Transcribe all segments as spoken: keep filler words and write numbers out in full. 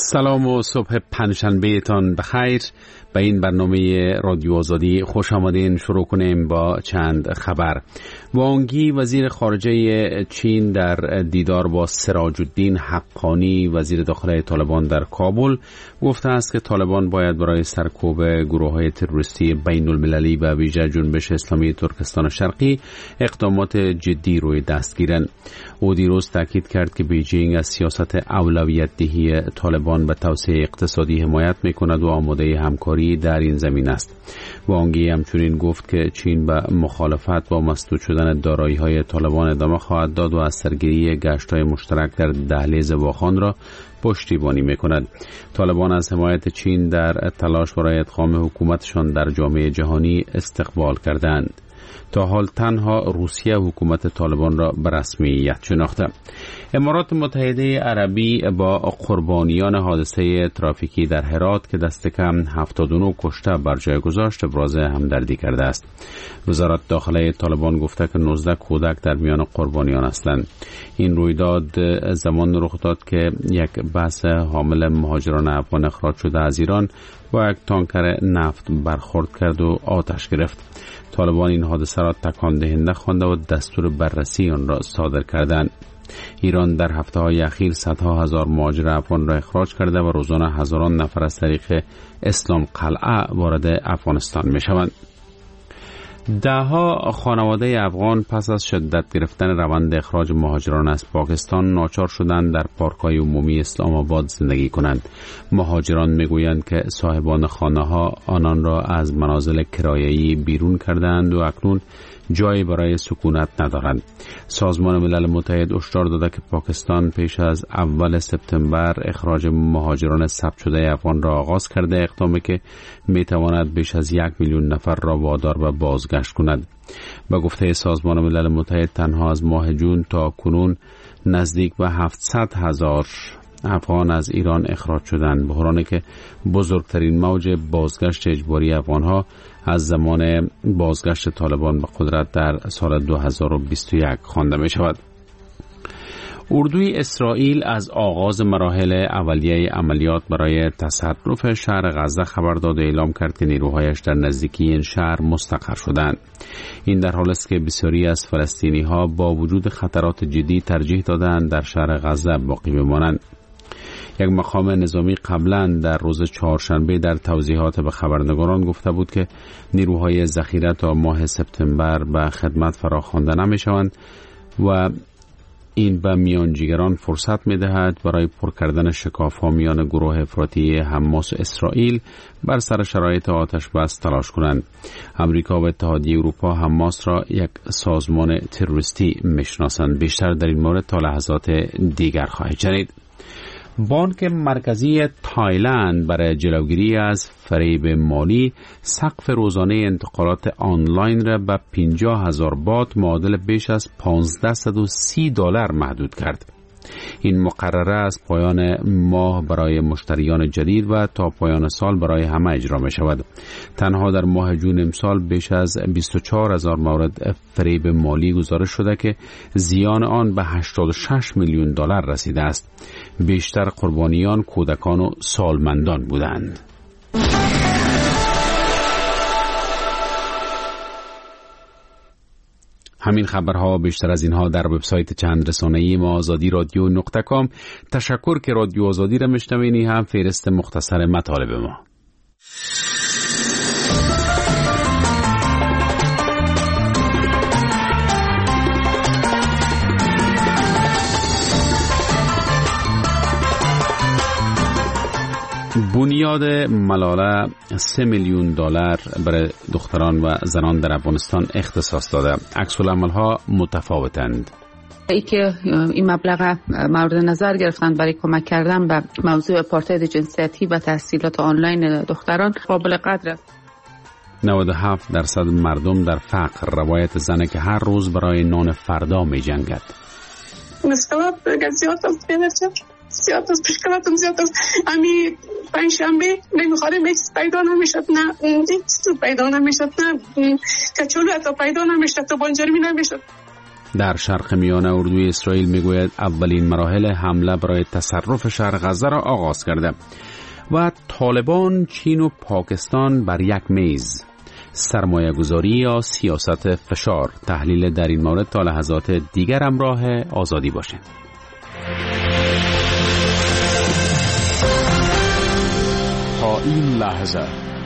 سلام و صبح پنجشنبه تان بخیر. به این برنامه رادیو آزادی خوش آمدین. شروع کنیم با چند خبر. وانگی وزیر خارجه چین در دیدار با سراج الدین حقانی وزیر داخلی طالبان در کابل گفته است که طالبان باید برای سرکوب گروه‌های تروریستی بین المللی و ویژه جنبش اسلامی ترکستان شرقی اقدامات جدی روی دست گیرند. او دیروز تاکید کرد که بیجینگ از سیاست اولویت دهی طالبان به توسعه اقتصادی حمایت می‌کند و آماده همکاری در این زمین است. وانگی همچنین گفت که چین به مخالفت با مسدود شدن دارایی‌های طالبان ادامه خواهد داد و از سرگیری گشت‌های مشترک در دهلیز واخان را پشتیبانی می‌کند. طالبان از حمایت چین در تلاش برای ادغام حکومتشان در جامعه جهانی استقبال کردند. تا حال تنها روسیه حکومت طالبان را به رسمیت شناخته. امارات متحده عربی با قربانیان حادثه ترافیکی در هرات که دست کم هفتاد و نه کشته بر جای گذاشت ابراز همدردی کرده است. وزارت داخلی طالبان گفته که نوزده کودک در میان قربانیان هستند. این رویداد زمان رخ داد که یک بس حامل مهاجران افغان اخراج شده از ایران با یک تانکر نفت برخورد کرد و آتش گرفت. طالبان این حادثه را تکان دهنده خوانده و دستور بررسی آن را صادر کردند. ایران در هفته‌های اخیر صدها هزار مهاجر افغان را اخراج کرده و روزانه هزاران نفر از طریق اسلام قلعه وارد افغانستان می‌شوند. دهها خانواده افغان پس از شدت گرفتن روند اخراج مهاجران از پاکستان ناچار شدند در پارک‌های عمومی اسلام آباد زندگی کنند. مهاجران میگویند که صاحبان خانه‌ها آنان را از منازل کرایه‌ای بیرون کردند و اکنون جایی برای سکونت ندارند. سازمان ملل متحد هشدار داده که پاکستان پیش از اول سپتامبر اخراج مهاجران ثبت شده افغان را آغاز کرده، اقدامی که میتواند بیش از یک میلیون نفر را وادار به بازگشت کند. به گفته سازمان ملل متحد تنها از ماه جون تا کنون نزدیک به هفتصد هزار افغان از ایران اخراج شدند، بحرانی که بزرگترین موج بازگشت اجباری افغانها از زمان بازگشت طالبان به قدرت در سال دو هزار و بیست و یک خوانده می شود. اردوی اسرائیل از آغاز مراحل اولیه عملیات برای تصرف شهر غزه خبر داد و اعلام کرد که نیروهایش در نزدیکی این شهر مستقر شدند. این در حالی است که بسیاری از فلسطینی ها با وجود خطرات جدی ترجیح دادند در شهر غزه باقی بمانند. یک مقام نظامی قبلا در روز چهارشنبه در توضیحات به خبرنگاران گفته بود که نیروهای ذخیره تا ماه سپتامبر به خدمت فراخوانده نمی شوند و این به میانجیگران فرصت می دهد برای پر کردن شکاف‌ها میان گروه افراطی حماس و اسرائیل بر سر شرایط آتش بس تلاش کنند. امریکا و اتحادیه اروپا حماس را یک سازمان تروریستی میشناسند. بیشتر در این مورد تا لحظات دیگر خواهید شنید. بانک مرکزی تایلند برای جلوگیری از فریب مالی سقف روزانه انتقالات آنلاین را به پنجاه هزار بات معادل بیش از پانزده و سی دلار محدود کرد. این مقرره از پایان ماه برای مشتریان جدید و تا پایان سال برای همه اجرا می شود. تنها در ماه جون امسال بیش از بیست و چهار هزار مورد فریب مالی گزارش شده که زیان آن به هشتاد و شش میلیون دلار رسیده است. بیشتر قربانیان کودکان و سالمندان بودند. همین خبرها بیشتر از اینها در وبسایت چند رسانه‌ای ما آزادی رادیو نقطه کام. تشکر که رادیو آزادی را میشنوینی. هم فهرست مختصر مطالب ما. بنیاد ملاله سه میلیون دلار برای دختران و زنان در افغانستان اختصاص داده. عکس العمل‌ها متفاوتند. ای که این مبلغ مورد نظر گرفتن برای کمک کردن به موضوع آپارتاید جنسیتی و تحصیلات آنلاین دختران قابل قدر. نود و هفت درصد مردم در فقر. روایت زنه که هر روز برای نان فردا می جنگد. مستوى زیاد است بینست زیاد است مشکلاتم زیاد است. امی پنجشنبه نمیخوریم هیچ پیدا نمیشد، نه هیچ پیدا نمیشد، نه کچولو حتی پیدا نمیشد، تو بانجرمی نمیشد. در شرق میانه اردوی اسرائیل میگوید اولین مراحل حمله برای تصرف شهر غزه را آغاز کرده. و طالبان، چین و پاکستان بر یک میز، سرمایه گذاری یا سیاست فشار. تحلیل در این مورد تا لحظات دیگر همراه آزادی باشید. تا این لحظه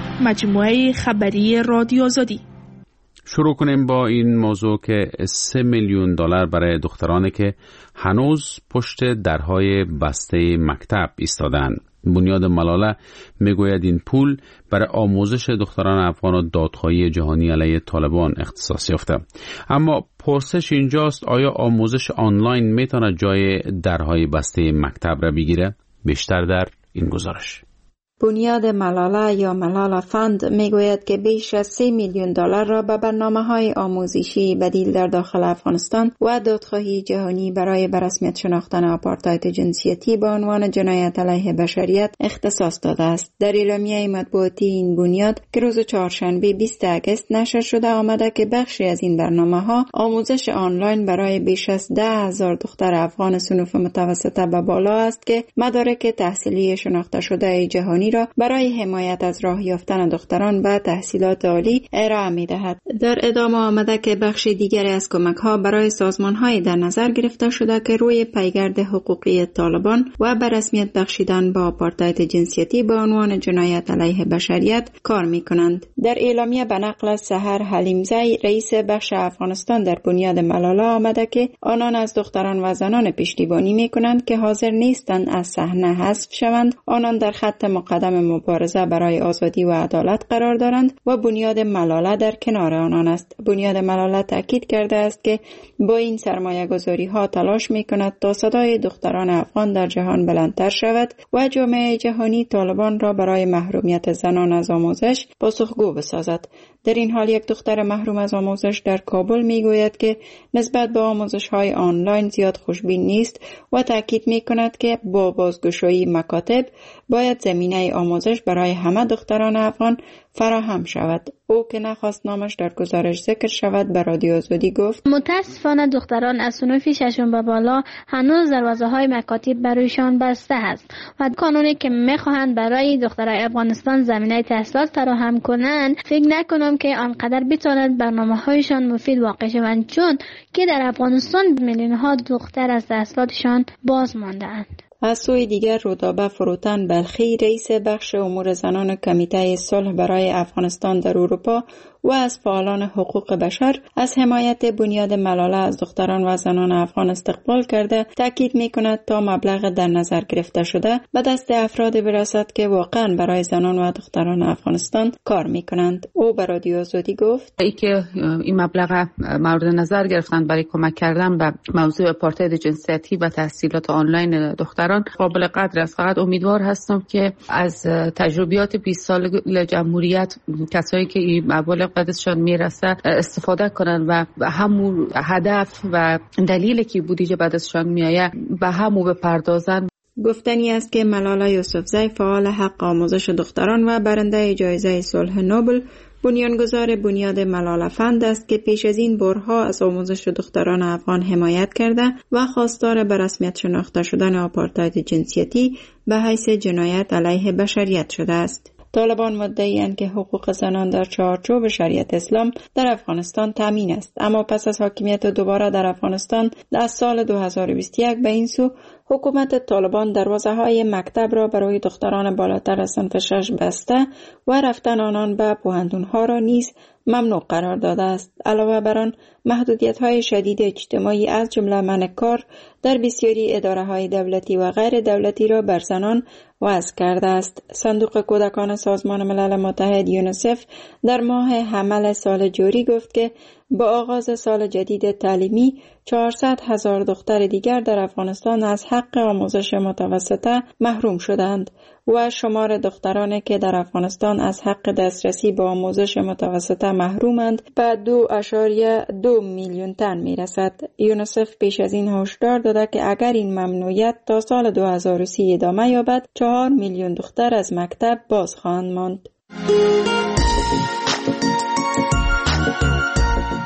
مجموعه خبری رادیو آزادی. شروع کنیم با این موضوع که سه میلیون دلار برای دخترانی که هنوز پشت درهای بسته مکتب ایستادند. بنیاد ملاله میگوید این پول برای آموزش دختران افغان و دادخواهی جهانی علیه طالبان اختصاص یافته. اما پرسش اینجاست آیا آموزش آنلاین میتونه جای درهای بسته مکتب را بگیره؟ بیشتر در این گزارش. بنیاد ملاله یا ملاله فند میگوید که بیش از سه میلیون دلار را به برنامه‌های آموزشی بدیل در داخل افغانستان و دادخواهی جهانی برای به رسمیت شناختن آپارتاید جنسیتی به عنوان جنایت علیه بشریت اختصاص داده است. در اعلامیه مطبوعاتی این بنیاد که روز چهارشنبه بیستم آگوست نشر شده آمده که بخشی از این برنامه‌ها آموزش آنلاین برای بیش از ده هزار دختر افغان صنف متوسطه به بالا است که مدارک تحصیلی شناخته شده جهانی را برای حمایت از راه یافتن دختران به تحصیلات عالی ارائه می‌دهد. در ادامه آمده که بخش دیگری از کمک‌ها برای سازمان‌های در نظر گرفته شده که روی پیگرد حقوقی طالبان و به رسمیت بخشیدن با آپارتاید جنسیتی به عنوان جنایت علیه بشریت کار می‌کنند. در اعلامیه به نقل از سحر حلیمزی رئیس بخش افغانستان در بنیاد ملاله آمده که آنان از دختران و زنان پشتیبانی می‌کنند که حاضر نیستند از صحنه حذف شوند. آنان در خط مقدم مبارزه برای آزادی و عدالت قرار دارند و بنیاد ملاله در کنار آنان است. بنیاد ملاله تاکید کرده است که با این سرمایه گذاری ها تلاش می کند تا صدای دختران افغان در جهان بلندتر شود و جامعه جهانی طالبان را برای محرومیت زنان از آموزش پاسخگو بسازد. در این حال یک دختر محروم از آموزش در کابل می گوید که نسبت به آموزش های آنلاین زیاد خوشبین نیست و تاکید می کند که با بازگشایی مکاتب باید زمینه آموزش برای همه دختران افغان فراهم شود. او که نخواست نامش در گزارش ذکر شود به رادیو آزادی گفت متاسفانه دختران از صنف ششم به بالا هنوز دروازه های مکاتب برایشان بسته است و قانونی که میخواهند برای دخترای افغانستان زمینه تحصیلات فراهم کنند فکر نکنم که آنقدر بتواند برنامه هایشان مفید واقع شوند، چون که در افغانستان میلیون ها دختر از تحصیلاتشان باز مانده‌اند. از سوی دیگر رودابه فروتن بلخی رئیس بخش امور زنان کمیته صلح برای افغانستان در اروپا و از فعالان حقوق بشر از حمایت بنیاد ملاله از دختران و زنان افغان استقبال کرده تاکید می‌کند تا مبلغ در نظر گرفته شده به دست افراد برسد که واقعا برای زنان و دختران افغانستان کار می‌کنند. او به رادیو آزادی گفت ای که این مبلغ مورد نظر گرفتن برای کمک کردن به موضوع آپارتاید جنسیتی و تحصیلات آنلاین دختران قابل قدر است. فقط امیدوار هستم که از تجربیات بیست سال جمهوریت کسایی که این مبالغ بعدشان میرسه استفاده کنن و همون هدف و دلیلی که بودجه بعدشان میآید به همو بپردازن. گفتنی است که ملاله یوسفزی فعال حق آموزش دختران و برنده جایزه صلح نوبل بنیانگذار بنیاد ملاله فند است که پیش از این بارها از آموزش دختران افغان حمایت کرده و خواستار به رسمیت شناخته شدن آپارتاید جنسیتی به حیث جنایت علیه بشریت شده است. طالبان مدعی‌اند که حقوق زنان در چارچوب شریعت اسلام در افغانستان تامین است، اما پس از حاکمیت دوباره در افغانستان در سال دو هزار و بیست و یک به این سو حکومت طالبان دروازه‌های مکتب را برای دختران بالاتر از صنف شش بسته و رفتن آنان به پوهنتون‌ها را نیز ممنوع قرار داده است. علاوه بر آن محدودیت‌های شدید اجتماعی از جمله منع کار در بسیاری اداره‌های دولتی و غیر دولتی را بر زنان وضع کرده است. صندوق کودکان سازمان ملل متحد یونیسف در ماه حمل سال جاری گفت که با آغاز سال جدید تعلیمی چهارصد هزار دختر دیگر در افغانستان از حق آموزش متوسطه محروم شدند و شمار دختران که در افغانستان از حق دسترسی به آموزش متوسطه محرومند به دو اشاریه دو میلیون تن می رسد. یونیسف پیش از این هشدار داده که اگر این ممنوعیت تا سال دو هزار و سی ادامه یابد چهار میلیون دختر از مکتب باز خواهند ماند.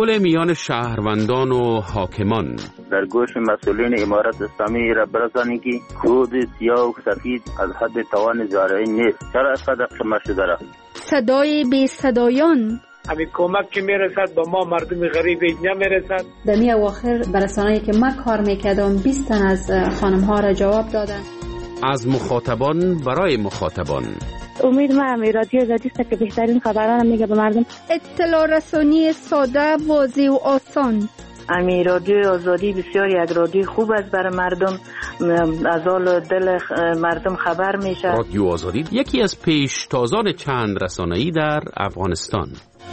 تحفل میان شهروندان و حاکمان. در گوش مسئولین امارت اسلامی را برسانید که کود سیاه و سفید از حد توان زارعی نیست. چرا از قدر قمه شده را؟ صدای بی صدایان. همین کمک که میرسد با ما مردم غریب نمیرسد. در می اواخر برسانه‌ای که من کار میکردم بیست تن از خانم ها را جواب دادن. از مخاطبان برای مخاطبان. امید ما امی رادیو آزادی است که بهترین خبران میگه به مردم. اطلاع رسانی ساده، واضح و آسان. امی رادیو آزادی بسیار یک رادیو خوب است برای مردم، از حال دل مردم خبر میشه. رادیو آزادی یکی از پیشتازان چند رسانه‌ای در افغانستان.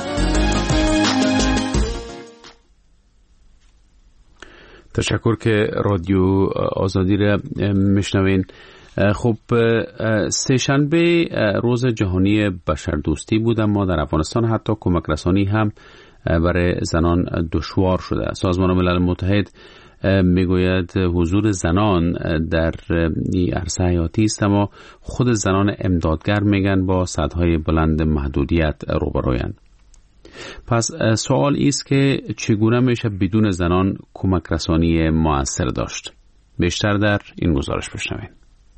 تشکر که رادیو آزادی را میشنوین. خب سه‌شنبه روز جهانی بشردوستی بود، اما در افغانستان حتی کمک رسانی هم برای زنان دشوار شده. سازمان ملل متحد میگوید حضور زنان در این عرصه حیاتی است، اما خود زنان امدادگر میگن با سطح‌های بلند محدودیت روبرویند. پس سوال است که چگونه میشه بدون زنان کمک رسانی مؤثر داشت؟ بیشتر در این گزارش بشنوید.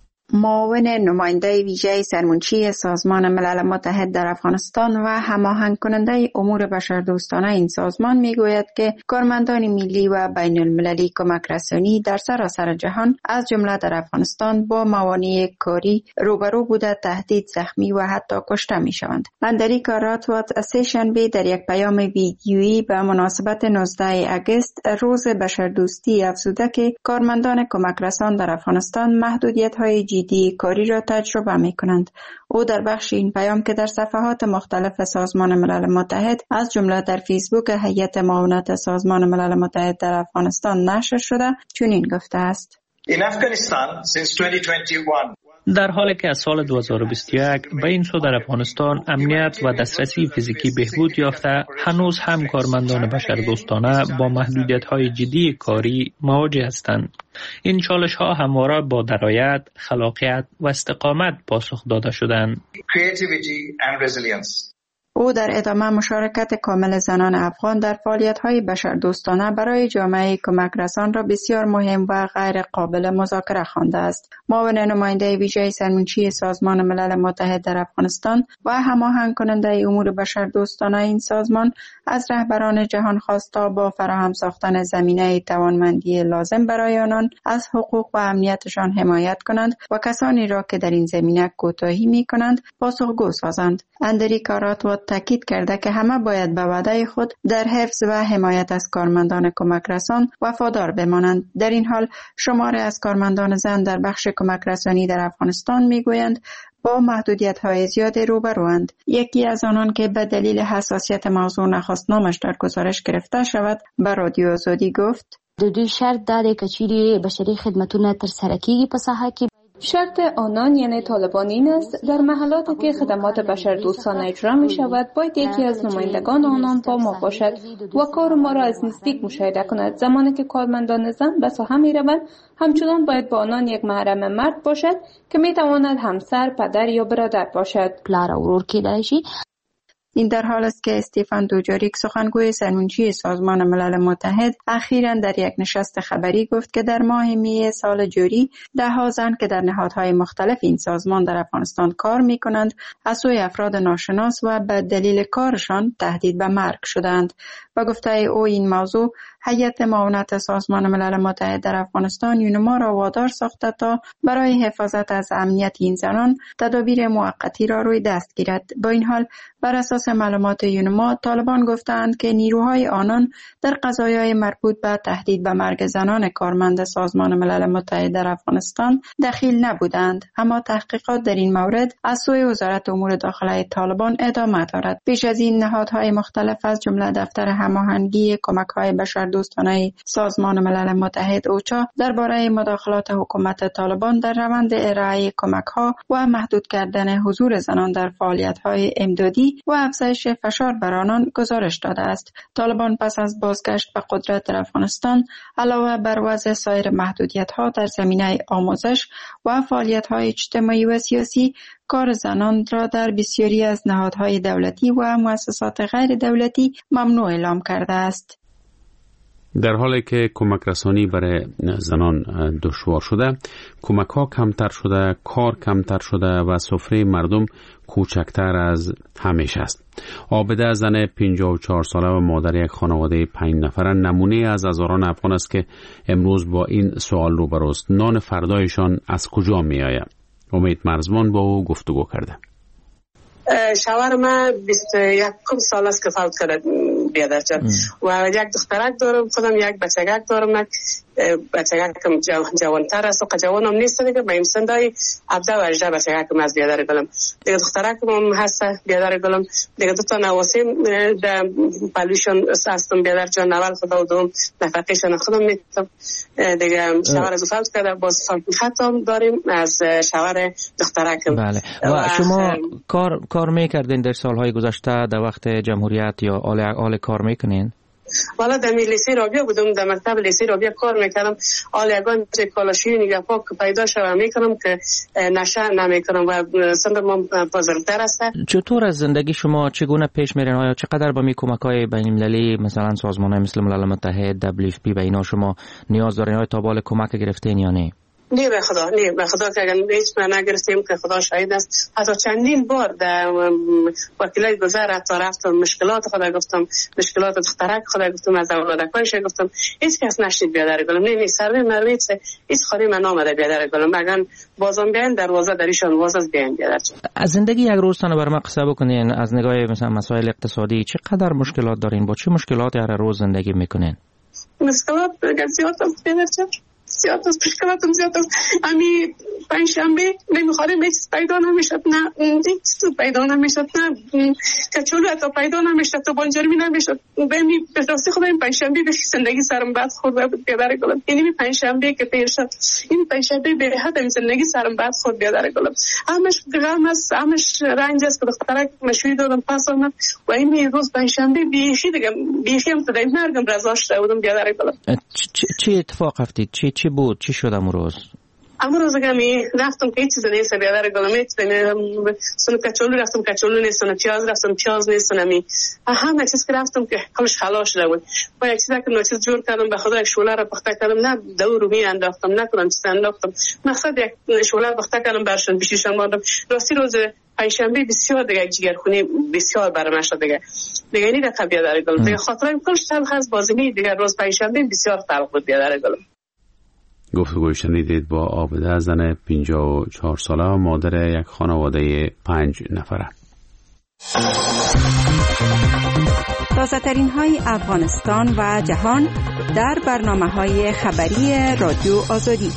معاون نماینده ویژه سرمنشی سازمان ملل متحد در افغانستان و هماهنگ کننده امور بشردوستانه این سازمان میگوید که کارمندان ملی و بین المللی کمک رسانی در سراسر جهان از جمله در افغانستان با موانع کاری روبرو بوده، تهدید، زخمی و حتی کشته میشوند. اندریکا راتوات سه‌شنبه در یک پیام ویدیویی به مناسبت نوزدهم اگست روز بشردوستی افزوده که کارمندان کمک رسان در افغانستان محدودیت‌های جدی کاری را تجربه می کنند. او در بخش این پیام که در صفحات مختلف سازمان ملل متحد از جمله در فیسبوک هیئت معاونت سازمان ملل متحد در افغانستان نشر شده چنین گفته است: In Afghanistan since twenty twenty-one در حالی که از سال دو هزار و بیست و یک به این سو در افغانستان امنیت و دسترسی فیزیکی بهبود یافته، هنوز هم کارمندان بشردوستانه با محدودیت‌های جدی کاری مواجه هستند. این چالش‌ها همواره با درایت، خلاقیت و استقامت پاسخ داده شدند. Creativity and resilience. او در ادامه مشارکت کامل زنان افغان در فعالیت‌های بشردوستانه برای جامعه کمک رسان را بسیار مهم و غیر قابل مذاکره خوانده است. معاون نماینده ویژه سرمنشی سازمان ملل متحد در افغانستان و هماهنگ کننده امور بشردوستانه این سازمان از رهبران جهان خواسته با فراهم ساختن زمینه توانمندی لازم برای آنان از حقوق و امنیتشان حمایت کنند و کسانی را که در این زمینه کوتاهی می‌کنند پاسخگو سازند. اندریکا راتوات تاکید کرده که همه باید به وعده خود در حفظ و حمایت از کارمندان کمک رسان وفادار بمانند. در این حال شماری از کارمندان زن در بخش کمک رسانی در افغانستان میگویند با محدودیت‌های زیاد روبروند. یکی از آنان که به دلیل حساسیت موضوع نخواست نامش در گزارش گرفته شود به رادیو آزادی گفت: د دوی شرط داره که چیرې بشري خدمتونه ترسره کیږي په ساحه کې. شرط آنان یعنی طالبان این است در محلاتی که خدمات بشردوستانه اجرا می شود باید یکی از نمایندگان آنان با ما باشد و کار ما را از نزدیک مشاهده کند. زمانی که کارمندان زن به ساحه می روند همچنان باید با آنان یک محرم مرد باشد که می تواند همسر، پدر یا برادر باشد. پلار او ورور کیدای شي. این در حال است که استیفان دوجاریک سخنگوی سرمنشی سازمان ملل متحد اخیراً در یک نشست خبری گفت که در ماه می سال جاری ده‌ها زن که در نهادهای مختلف این سازمان در افغانستان کار می کنند از سوی افراد ناشناس و به دلیل کارشان تهدید به مرگ شدند. با گفته او این موضوع هیئت معاونت سازمان ملل متحد در افغانستان یونما را وادار ساخته تا برای حفاظت از امنیت این زنان تدابیر موقتی را روی دست گیرد. با این حال بر اساس معلومات یونما طالبان گفتند که نیروهای آنان در قضایای مربوط به تهدید به مرگ زنان کارمند سازمان ملل متحد در افغانستان دخیل نبودند، اما تحقیقات در این مورد از سوی وزارت امور داخله طالبان ادامه دارد. پیش از این نهادهای مختلف از جمله دفتر هماهنگی کمک‌های بشردوستانه سازمان ملل متحد اوچا درباره مداخلات حکومت طالبان در روند ارائه کمک‌ها و محدود کردن حضور زنان در فعالیت‌های امدادی سیاسی و افزایش فشار بر آنان گزارش داده است. طالبان پس از بازگشت به قدرت در افغانستان علاوه بر وضع سایر محدودیت‌ها در زمینه آموزش و فعالیت‌های اجتماعی و سیاسی، کار زنان را در بسیاری از نهادهای دولتی و مؤسسات غیر دولتی ممنوع اعلام کرده است. در حالی که کمک رسانی برای زنان دشوار شده، کمک ها کمتر شده، کار کمتر شده و سفره مردم کوچکتر از همیشه است. عابده زن پنجاه و چهار ساله و مادر یک خانواده پنج نفره نمونه از هزاران افغان است که امروز با این سوال روبروست: نان فردایشان از کجا می آید؟ امید مرزمان با او گفتگو کرده. شوهر من بیست و یک سال است که فوت کرده بیادر جان و یک دخترک دارم، خودم یک بچگک دارم. بچگکم جوانتر است و جوانم نیست دیگه، به این سندای هفده و هجده بچگکم از بیادر گلم دیگه، دخترکم هم هست بیادر گلم دیگه، دو تا نواسیم در پلوشون هستم بیادر جان. اول خدا و دوم نفقیشون خودم میتونم دیگه. شوهر از فوت کرده، باز خط هم داریم از شوهر دخترکم. بله. و, و شما کار کار میکردین در سالهای گذشته در وقت جمهوریت یا آل آل کار میکنین؟ والا در لیسه رابیا بودم، در مکتب لیسه رابیا کار میکردم. آل یگان چه کالاشی نگه پاک پیدا شوم میکنم که نشه نمیکنم و سندم بزرگتر است. چطور از زندگی شما چگونه پیش میرین؟ آیا چقدر با می کمک‌های بین‌المللی مثلا سازمان‌های مثل ملل متحد، دبلیو اف پی و اینا شما نیاز دارین؟ آیا تا بال کمک گرفتین یا نه؟ نه به خدا، نه به خدا که اگر هیچ من نگرفتیم که خدا شاهد است. حتی چندین بار در وکیلای گذر حتی رفتم مشکلات خدا گفتم، مشکلات دخترک خدا گفتم، از اولادکانش گفتم، هیچ کس نشنید بیادر گلم. نه نه سر مرویت هیچ خالی من آمده بیادر گلم. اگر بازم بیان دروازه دریشان واز از بیان بیادر. از زندگی یک روز تنه برام قصه بکنین از نگاه مثلا مسائل اقتصادی چقدر مشکلات دارین؟ با چه مشکلاتی هر روز زندگی میکنین؟ مشکلات زیاد است بیادر. زیاد است، مشکلاتم زیاد است. امی پنجشنبه نمیخوریم، هیچ پیدا نمیشد، نه هیچ پیدا نمیشد، نه کچولو حتی پیدا نمیشد، تو بانجرمی نمیشد. بمی به راستی خدا این پنجشنبه به زندگی سرم بد خورد بود بیادر گلم. یعنی پنجشنبه که پیر شد، این پنجشنبه به حد زندگی سرم بد خورد بیادر گلم. همش غم است، همش رنج است که دخترک مشوی دادم پس آمد و این روز پنجشنبه بیخی دیگه بیخی هم تدای مرگم رضا شده بودم بیادر گلم. چه اتفاق افتید؟ چی چی بود؟ چی شد امروز؟ امروز گمی رفتم که هیچ چیز نیست بیادر گلم. سن کچولو رفتم، کچولو نیست. سن پیاز رفتم، پیاز نیست. نمی همه چیز که رفتم که کلش خلاص شده بود. با یک چیز که نوچیز جور کردم به خدا، یک شوله را پخته کردم، نه دور می انداختم، نه کدام چیز انداختم. مقصد یک شوله پخته کردم برشون بشیشم باردم. راستی روز پنجشنبه بسیار دیگه جگرخونی بسیار برام شد دیگه. دیگه اینی دقیقه بیادر گلم. دیگه خاطرم کلش تلخ از بازمی دیگه. روز پنجشنبه بسیار تلخ بود بیادر گلم. گفتگوی شنیدید با عابده زن پنجاه و چهار ساله و مادر یک خانواده پنج نفره. تازه ترین های افغانستان و جهان در برنامه های خبری رادیو آزادی.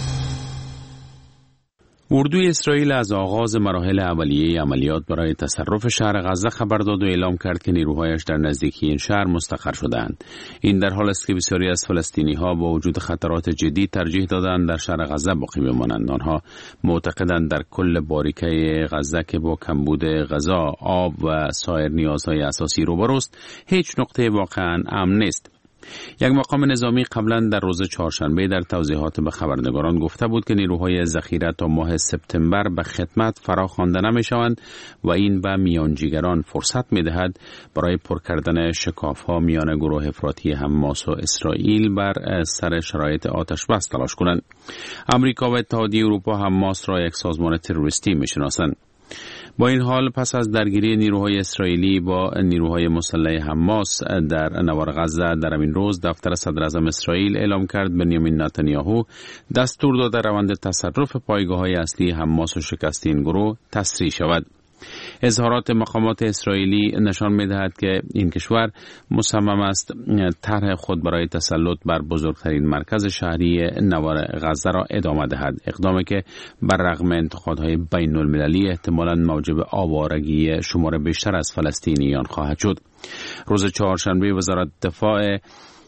اردوی اسرائیل از آغاز مراحل اولیه عملیات برای تصرف شهر غزه خبر داد و اعلام کرد که نیروهایش در نزدیکی این شهر مستقر شدند. این در حال است که بسیاری از فلسطینی‌ها با وجود خطرات جدی ترجیح دادند در شهر غزه باقی بمانند. آنها معتقدند در کل باریکه غزه که با کمبود غذا، آب و سایر نیازهای اساسی روبروست، هیچ نقطه واقعاً امن نیست. یک مقام نظامی قبلا در روز چهارشنبه در توضیحات به خبرنگاران گفته بود که نیروهای ذخیره تا ماه سپتامبر به خدمت فرا خوانده نمی‌شوند و این به میانجیگران فرصت می‌دهد برای پر کردن شکاف‌ها میان گروه افراطی حماس و اسرائیل بر سر شرایط آتش بس تلاش کنند. آمریکا و اتحادیه اروپا حماس را یک سازمان تروریستی می‌شناسند. با این حال پس از درگیری نیروهای اسرائیلی با نیروهای مسلح حماس در نوار غزه در این روز دفتر صدر اعظم اسرائیل اعلام کرد بنیامین نتانیاهو دستور داده روند تصرف پایگاه‌های اصلی حماس و شکست این گروه تسریع شود. اظهارات مقامات اسرائیلی نشان می‌دهد که این کشور مصمم است طرح خود برای تسلط بر بزرگترین مرکز شهری نوار غزه را ادامه دهد، اقدامی که بر رغم انتقادهای بین المللی احتمالاً موجب آوارگی شمار بیشتر از فلسطینیان خواهد شد. روز چهارشنبه وزارت دفاع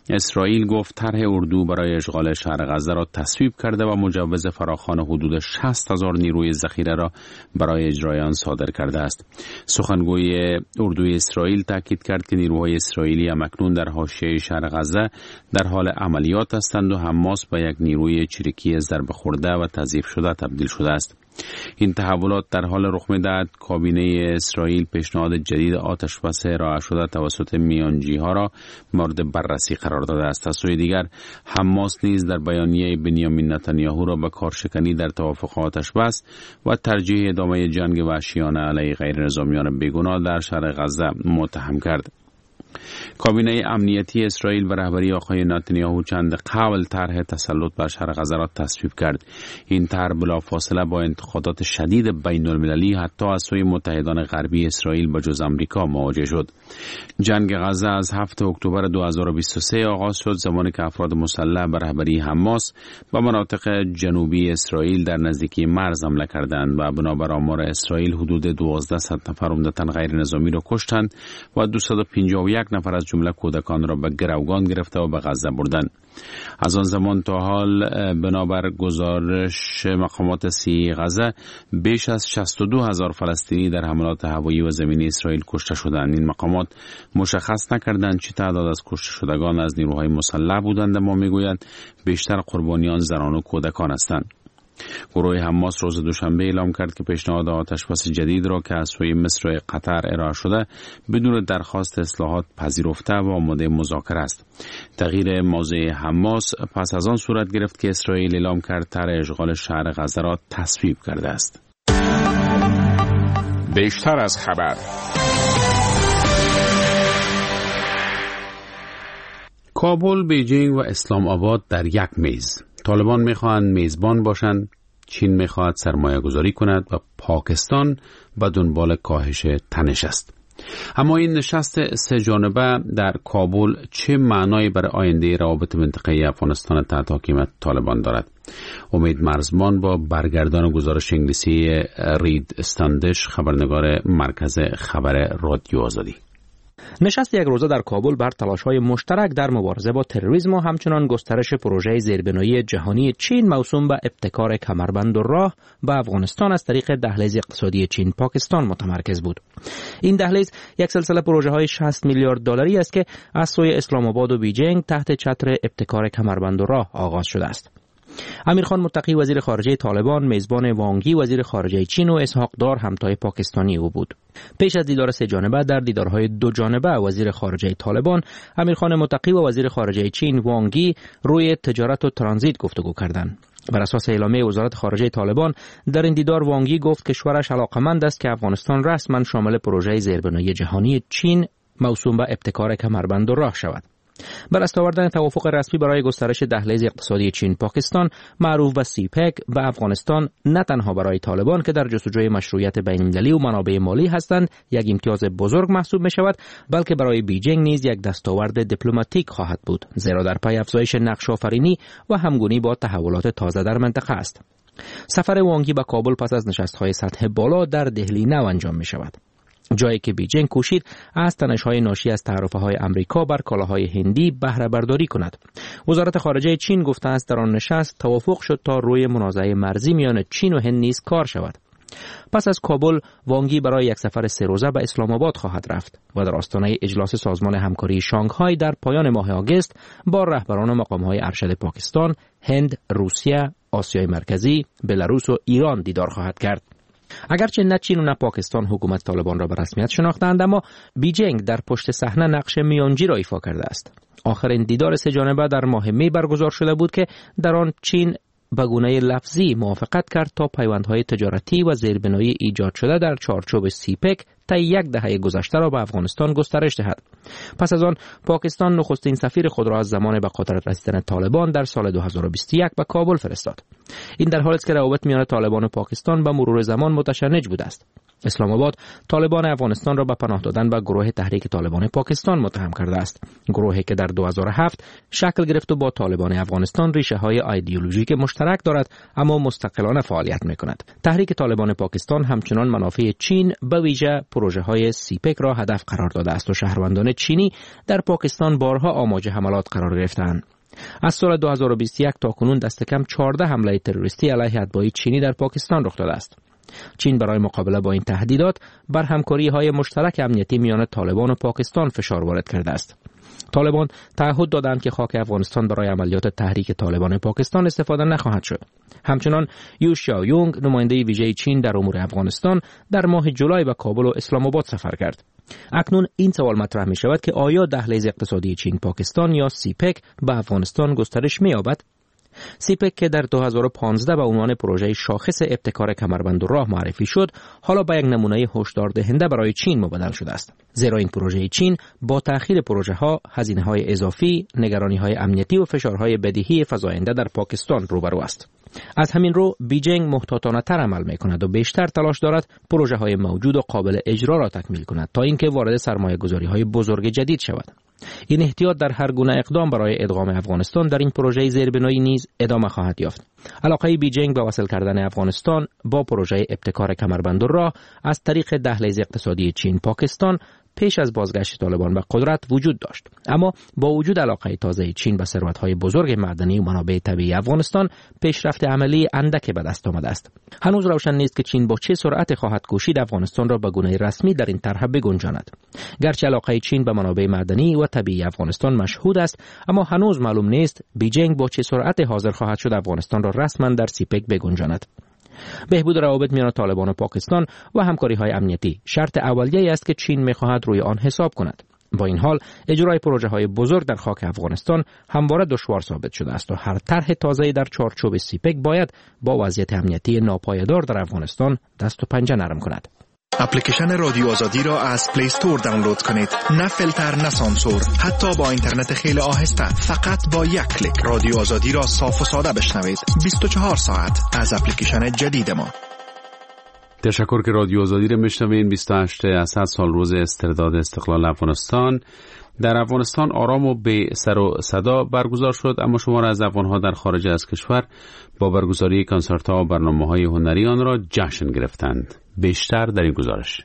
اسرائیل گفت طرح اردو برای اشغال شهر غزه را تصویب کرده و مجوز فراخوان حدود شصت هزار نیروی ذخیره را برای اجرای آن صادر کرده است. سخنگوی اردوی اسرائیل تاکید کرد که نیروهای اسرائیلی همکنون در حاشیه شهر غزه در حال عملیات هستند و حماس به یک نیروی چریکی ضربه خورده و تضعیف شده تبدیل شده است. این تحولات در حال رخ می‌دهد کابینه اسرائیل پیشنهاد جدید آتش بس ارائه شده توسط میانجی‌ها را مورد بررسی قرار داده است. از سوی دیگر حماس نیز در بیانیه بنیامین نتانیاهو را به کارشکنی در توافق آتش بس و ترجیح ادامه جنگ وحشیانه علیه غیر نظامیان بیگناه در شهر غزه متهم کرد. کابینه امنیتی اسرائیل به رهبری آقای نتانیاهو چند قبل طرح تسلط بر شهر غزه را تصویب کرد. این طرح بلافاصله با انتقادات شدید بین المللی حتی از سوی متحدان غربی اسرائیل به جز آمریکا مواجه شد. جنگ غزه از هفتم اکتبر دو هزار و بیست و سه آغاز شد، زمانی که افراد مسلح به رهبری حماس به مناطق جنوبی اسرائیل در نزدیکی مرز حمله کردند و بنابر آمار اسرائیل حدود دوازده نفر عمدتاً غیر نظامی را کشتند و دویست و پنجاه و یک نفر از جمله کودکان را به گروگان گرفته و به غزه بردند. از آن زمان تا حال بنابر گزارش مقامات سی غزه بیش از شصت و دو هزار فلسطینی در حملات هوایی و زمینی اسرائیل کشته شدند. این مقامات مشخص نکردند چه تعداد از کشته شدگان از نیروهای مسلح بودند، اما میگویند بیشتر قربانیان زنان و کودکان هستند. گروه حماس روز دوشنبه اعلام کرد که پیشنهاد آتشبس جدید را که از سوی مصر و قطر ارائه شده بدون درخواست اصلاحات پذیرفته و آماده مذاکره است. تغییر موضع حماس پس از آن صورت گرفت که اسرائیل اعلام کرد طرح اشغال شهر غزه را تصویب کرده است. بیشتر از خبر. کابل، بیجینگ و اسلام آباد در یک میز. طالبان میخواهند میزبان باشند، چین میخواهد سرمایه گذاری کند و پاکستان به دنبال کاهش تنش است. اما این نشست سه جانبه در کابل چه معنایی برای آینده روابط منطقه‌ای افغانستان تحت حکومت طالبان دارد؟ امید مرزبان با برگردان گزارش انگلیسی رید استاندش، خبرنگار مرکز خبر رادیو آزادی. نشست یک روزه در کابل بر تلاش‌های مشترک در مبارزه با تروریسم و همچنان گسترش پروژه زیربنایی جهانی چین موسوم به ابتکار کمربند و راه به افغانستان از طریق دهلیز اقتصادی چین پاکستان متمرکز بود. این دهلیز یک سلسله پروژه‌های شصت میلیارد دلاری است که از سوی اسلام آباد و بیجینگ تحت چتر ابتکار کمربند و راه آغاز شده است. امیرخان متقی وزیر خارجه طالبان میزبان وانگی وزیر خارجه چین و اسحاق دار همتای پاکستانی او بود. پیش از دیدار سه جانبه در دیدارهای دو جانبه وزیر خارجه طالبان، امیرخان متقی و وزیر خارجه چین وانگی روی تجارت و ترانزیت گفتگو کردند. بر اساس اعلامیه وزارت خارجه طالبان، در این دیدار وانگی گفت کشورش علاقمند است که افغانستان رسما شامل پروژه زیربنایی جهانی چین موسوم به ابتکار کمربند و راه شود. بر دست آوردن توافق رسمی برای گسترش دهلیز اقتصادی چین پاکستان معروف به سیپک به افغانستان نه تنها برای طالبان که در جستجوی مشروعیت بین‌المللی و منابع مالی هستند یک امتیاز بزرگ محسوب می شود، بلکه برای بیجینگ نیز یک دستاورد دیپلماتیک خواهد بود، زیرا در پی افزایش نقش آفرینی و همگونی با تحولات تازه در منطقه است. سفر وانگی به کابل پس از نشست‌های سطح بالا در دهلی نو انجام می شود، جایی که بیجینگ کوشید از تنش‌های ناشی از تعرفه‌های امریکا بر کالاهای هندی بهره برداری کند. وزارت خارجه چین گفته است در آن نشست توافق شد تا روی منازعه مرزی میان چین و هند نیز کار شود. پس از کابل، وانگی برای یک سفر سه روزه به اسلام آباد خواهد رفت و در آستانه اجلاس سازمان همکاری شانگهای در پایان ماه آگوست با رهبران مقام‌های ارشد پاکستان، هند، روسیه، آسیای مرکزی، بلاروس و ایران دیدار خواهد کرد. اگرچه نه چین و نه پاکستان حکومت طالبان را به رسمیت شناختند، اما بیجینگ در پشت صحنه نقش میانجی را ایفا کرده است. آخرین دیدار سه جانبه در ماه می برگزار شده بود که در آن چین به گونه لفظی موافقت کرد تا پیوندهای تجارتی و زیربنایی ایجاد شده در چارچوب سیپک تا یک دهه گذشته را به افغانستان گسترش دهد. پس از آن پاکستان نخستین سفیر خود را از زمان به قدرت رسیدن طالبان در سال دو هزار و بیست و یک به کابل فرستاد. این در حالی است که روابط میان طالبان و پاکستان به مرور زمان متشنج بوده است. اسلام آباد طالبان افغانستان را به پناه دادن به گروه تحریک طالبان پاکستان متهم کرده است. گروهی که در دو هزار و هفت شکل گرفت و با طالبان افغانستان ریشه های ایدئولوژیک مشترک دارد، اما مستقلانه فعالیت می‌کند. تحریک طالبان پاکستان همچنان منافع چین به ویژه پروژه های سیپک را هدف قرار داده است و شهروندان چینی در پاکستان بارها آماج حملات قرار گرفتند. از سال دو هزار و بیست و یک تا کنون دست کم چهارده حمله تروریستی علیه اتباع چینی در پاکستان رخ داده است. چین برای مقابله با این تهدیدات بر همکاری‌های مشترک امنیتی میان طالبان و پاکستان فشار وارد کرده است. طالبان تعهد دادند که خاک افغانستان برای عملیات تحریک طالبان پاکستان استفاده نخواهد شد. همچنان یو شیاویونگ نماینده ویژه چین در امور افغانستان در ماه جولای به کابل و اسلام آباد سفر کرد. اکنون این سوال مطرح می شود که آیا دهلیز اقتصادی چین پاکستان یا سیپک به افغانستان گسترش می یابد؟ سیپک که در دو هزار و پانزده به عنوان پروژه شاخص ابتکار کمربند و راه معرفی شد، حالا به یک نمونه هشدار دهنده برای چین مبدل شده است. زیرا این پروژه چین با تأخیر پروژه ها، هزینه های اضافی، نگرانی های امنیتی و فشارهای بدیهی فزاینده در پاکستان روبرو است. از همین رو بیجینگ محتاطانه تر عمل می کند و بیشتر تلاش دارد پروژه های موجود و قابل اجرا را تکمیل کند تا اینکه وارد سرمایه گذاری های بزرگ جدید شود. این احتیاط در هر گونه اقدام برای ادغام افغانستان در این پروژه زیربنایی نیز ادامه خواهد یافت. علاقه بیجینگ به وصل کردن افغانستان با پروژه ابتکار کمربند و راه از طریق دهلیز اقتصادی چین پاکستان پیش از بازگشت طالبان به قدرت وجود داشت، اما با وجود علاقه تازه چین به ثروت‌های بزرگ معدنی و منابع طبیعی افغانستان، پیشرفت عملی اندک به دست آمده است. هنوز روشن نیست که چین با چه سرعت خواهد کوشید افغانستان را به گونه رسمی در این طرح بگنجاند. گرچه علاقه چین به منابع معدنی و طبیعی افغانستان مشهود است، اما هنوز معلوم نیست بیجینگ با چه سرعت حاضر خواهد شد افغانستان را رسما در سیپک بگنجاند. بهبود روابط میان طالبان و پاکستان و همکاری‌های امنیتی شرط اولیه‌ای است که چین می‌خواهد روی آن حساب کند. با این حال اجرای پروژه‌های بزرگ در خاک افغانستان همواره دشوار ثابت شده است و هر طرح تازه‌ای در چارچوب سیپک باید با وضعیت امنیتی ناپایدار در افغانستان دست و پنجه نرم کند. اپلیکیشن رادیو آزادی را از پلی استور دانلود کنید. نه فیلتر نه سانسور، حتی با اینترنت خیلی آهسته. فقط با یک کلیک رادیو آزادی را صاف و ساده بشنوید. بیست و چهار ساعت از اپلیکیشن جدید ما. تشکر که رادیو آزادی را میشنوین. بیست و هشت اسد سال روز استرداد استقلال افغانستان. در افغانستان آرام و به سر و صدا برگزار شد، اما شمار از افغان‌ها در خارج از کشور با برگزاری کنسرت‌ها و برنامه‌های هنری آن را جشن گرفتند. بیشتر در این گزارش.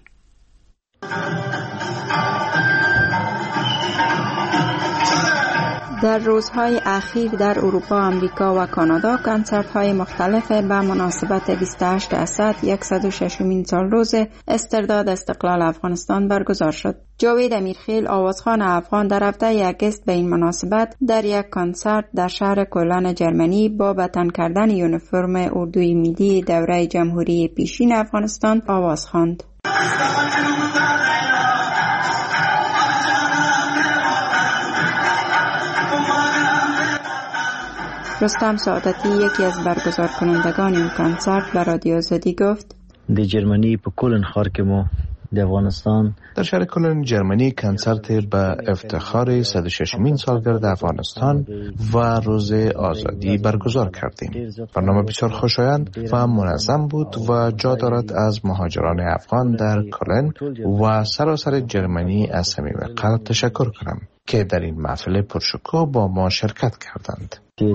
در روزهای اخیر در اروپا، آمریکا و کانادا کنسرت‌های مختلف به مناسبت بیست و هشت اسد صد و ششمین سال روز استرداد استقلال افغانستان برگزار شد. جاوید امیرخیل، آوازخوان افغان، در هفده اگست به این مناسبت در یک کنسرت در شهر کلن جرمنی با به تن کردن یونیفرم اردوی ملی دوره جمهوری پیشین افغانستان آواز خواند. رستم سعادتی، یکی از برگزار کنندگان این کنسرت، به رادیو آزادی گفت: در جرمنی په کلن ښار کې مو د افغانستان در شهر کلن جرمنی کنسرت به افتخار صد و ششمین سالگرد افغانستان و روز آزادی برگزار کردیم. برنامه بسیار خوشایند و منظم بود و جا دارد از مهاجران افغان در کلن و سراسر جرمنی از صمیم قلب تشکر کنم که در این محفل پرشکوه با ما شرکت کردند.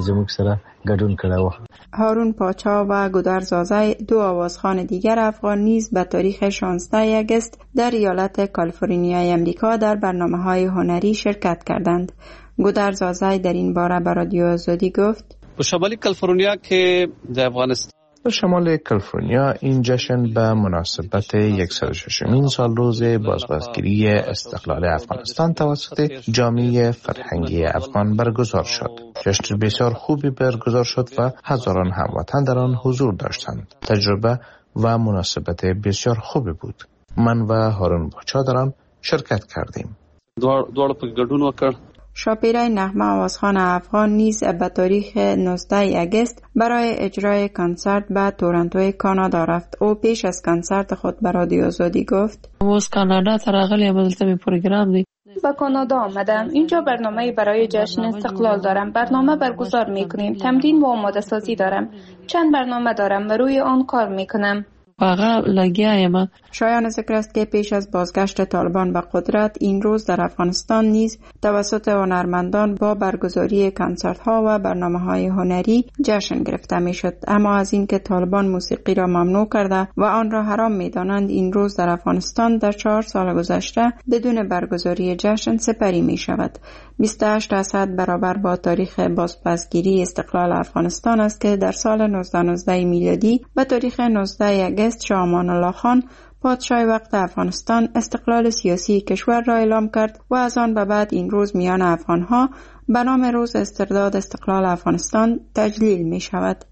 هارون پاچا و گودر زازای، دو آوازخوان دیگر افغان، نیز به تاریخ شانزده اگست در ایالت کالیفرنیای امریکا در برنامه‌های هنری شرکت کردند. گودر زازای در این باره به رادیو آزادی گفت: به شمال کالیفرنیا که در افغانستان در شمال کالیفرنیا این جشن به مناسبت صد و ششمین سال روز بازبازگیری استقلال افغانستان توسط جامعه فرهنگی افغان برگزار شد. جشن بسیار خوبی برگزار شد و هزاران هموطن در آن حضور داشتند. تجربه و مناسبت بسیار خوبی بود. من و هارون پاچا در آن شرکت کردیم. دوار په ګډون وکړ. شاپیرای نغمه آوازخوان افغان نیز به تاریخ نوزده اگست برای اجرای کنسرت به تورنتو کانادا رفت. او پیش از کنسرت خود به رادیو آزادی گفت: اوس کانادا ته راغلی یم، دلته می پروګرام دی. به کانادا آمدم. اینجا برنامه برای جشن استقلال دارم. برنامه برگزار می کنیم. تمرین و آماده سازی دارم. چند برنامه دارم و روی آن کار می کنم. واقعا لگیا یم. شایان ذکر است که پیش از بازگشت طالبان به قدرت این روز در افغانستان نیز توسط هنرمندان با برگزاری کنسرت ها و برنامه های هنری جشن گرفته می شد. اما از اینکه طالبان موسیقی را ممنوع کرده و آن را حرام می دانند، این روز در افغانستان در چهار سال گذشته بدون برگزاری جشن سپری می شود. بیست و هشت اسد برابر با تاریخ بازپسگیری استقلال افغانستان است که در سال نوزده نوزده میلادی به تاریخ نوزده آگوست شاه امان الله خان پادشاه وقت افغانستان استقلال سیاسی کشور را اعلام کرد و از آن به بعد این روز میان افغانها به نام روز استرداد استقلال افغانستان تجلیل می شود.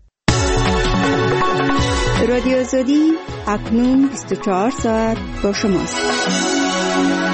رادیو آزادی اکنون بیست و چهار ساعت با شماست.